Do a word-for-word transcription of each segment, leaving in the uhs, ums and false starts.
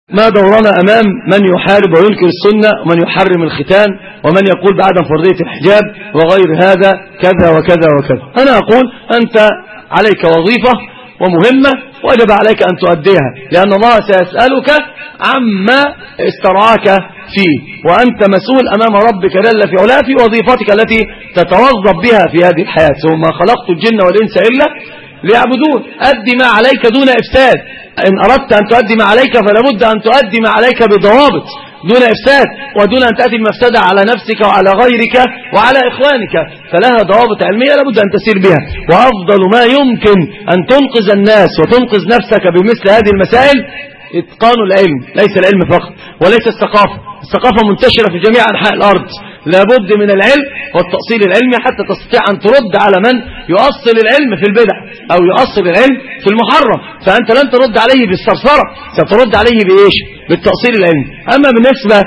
ما دورنا أمام من يحارب وينكر السنة ومن يحرم الختان ومن يقول بعدم فرضية الحجاب وغير هذا كذا وكذا وكذا. أنا أقول أنت عليك وظيفة ومهمة وجب عليك أن تؤديها، لأن الله سيسألك عما استرعاك فيه، وأنت مسؤول أمام ربك جل في علاه في وظيفتك التي تتوظف بها في هذه الحياة. ثم خلقت الجن والإنس إلا ليعبدون. أدي ما عليك دون إفساد. إن أردت أن تؤدي ما عليك فلا بد أن تؤدي ما عليك بضوابط دون إفساد، ودون أن تأتي بمفسدة على نفسك وعلى غيرك وعلى إخوانك، فلها ضوابط علمية لابد أن تسير بها. وأفضل ما يمكن أن تنقذ الناس وتنقذ نفسك بمثل هذه المسائل إتقان العلم، ليس العلم فقط وليس الثقافة. الثقافة منتشرة في جميع أنحاء الأرض، لابد من العلم والتأصيل العلمي حتى تستطيع أن ترد على من يؤصل العلم في البدع أو يؤصل العلم في المحرم. فأنت لن ترد عليه بالثرثرة، سترد عليه بإيش؟ بالتأصيل العلمي. أما بالنسبة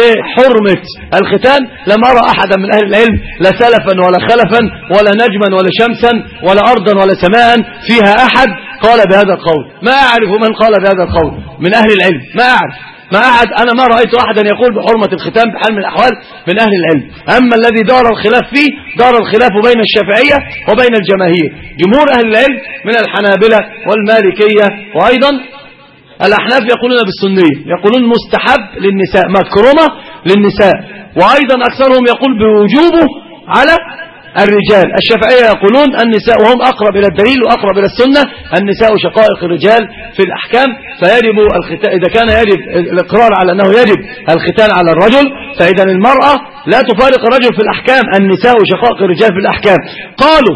لحرمة الختان لم أرى أحدا من أهل العلم لا سلفا ولا خلفا ولا نجما ولا شمسا ولا أرضا ولا سماء فيها أحد قال بهذا القول. ما أعرف من قال بهذا القول من أهل العلم، ما أعرف ما أحد. أنا ما رأيت أحدا يقول بحرمة الختان بحال من الأحوال من أهل العلم. أما الذي دار الخلاف فيه دار الخلاف بين الشافعية وبين الجماهير. جمهور أهل العلم من الحنابلة والمالكية وأيضا الأحناف يقولون بالسنية، يقولون مستحب للنساء، مكرمة للنساء، وأيضا أكثرهم يقول بوجوبه على الرجال. الشافعية يقولون النساء، وهم أقرب إلى الدليل وأقرب إلى السنة، النساء شقائق الرجال في الأحكام، فيجب الختان. إذا كان يجب الإقرار على أنه يجب الختان على الرجل، فإذا المرأة لا تفارق الرجل في الأحكام، النساء شقائق الرجال في الأحكام. قالوا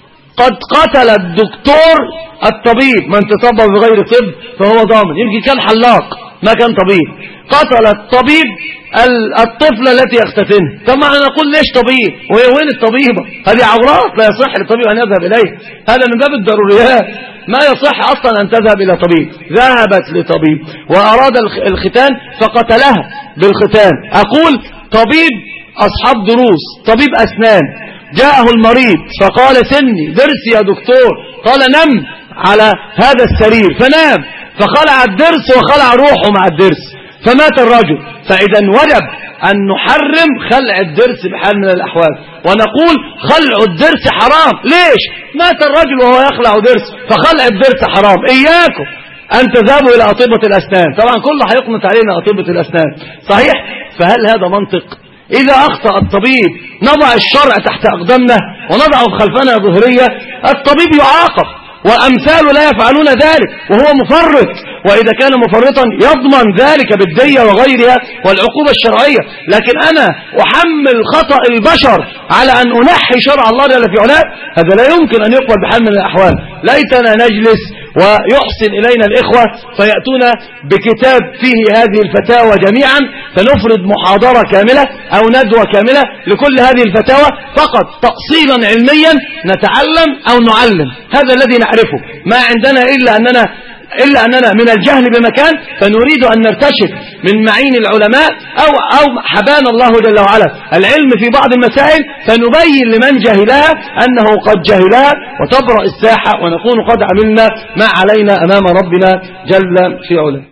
قد قتل الدكتور الطبيب، من تطبب بغير طب فهو ضامن. يمكن كان حلاق ما كان طبيب. قتل الطبيب الطفلة التي يختتنها. طب ما أنا نقول ليش طبيب وهي وين الطبيبة؟ هذه عورات لا يصح للطبيب أن يذهب إليه، هذا من باب الضروريات، ما يصح أصلا أن تذهب إلى طبيب. ذهبت لطبيب وأراد الختان فقتلها بالختان. أقول طبيب أصحاب دروس، طبيب أسنان، جاءه المريض فقال سني ضرسي يا دكتور، قال نم على هذا السرير فنام، فخلع الضرس وخلع روحه مع الضرس فمات الرجل. فإذا وجب أن نحرم خلع الضرس بحال من الأحوال، ونقول خلع الضرس حرام. ليش؟ مات الرجل وهو يخلع ضرس، فخلع الضرس حرام. إياكم أن تذهبوا إلى أطباء الأسنان، طبعا كله هيقنط علينا أطباء الأسنان، صحيح؟ فهل هذا منطق؟ إذا أخطأ الطبيب نضع الشرع تحت أقدامنا ونضعه خلفنا ظهرية، الطبيب يعاقب، وأمثاله لا يفعلون ذلك وهو مفرط، وإذا كان مفرطا يضمن ذلك بالدية وغيرها والعقوبة الشرعية. لكن أنا أحمل خطأ البشر على أن أنحي شرع الله جل في علاه، هذا لا يمكن أن يقبل بحال من الأحوال. ليتنا نجلس ويحسن إلينا الإخوة فيأتون بكتاب فيه هذه الفتاوى جميعا، فنفرد محاضرة كاملة أو ندوة كاملة لكل هذه الفتاوى فقط تأصيلا علميا نتعلم أو نعلم. هذا الذي نعرفه، ما عندنا إلا أننا إلا أننا من الجهل بمكان، فنريد أن نرتشف من معين العلماء أو أو حبانا الله جل وعلا العلم في بعض المسائل، فنبين لمن جهلها أنه قد جهلها وتبرأ الساحة، ونكون قد عملنا ما علينا أمام ربنا جل في علاه.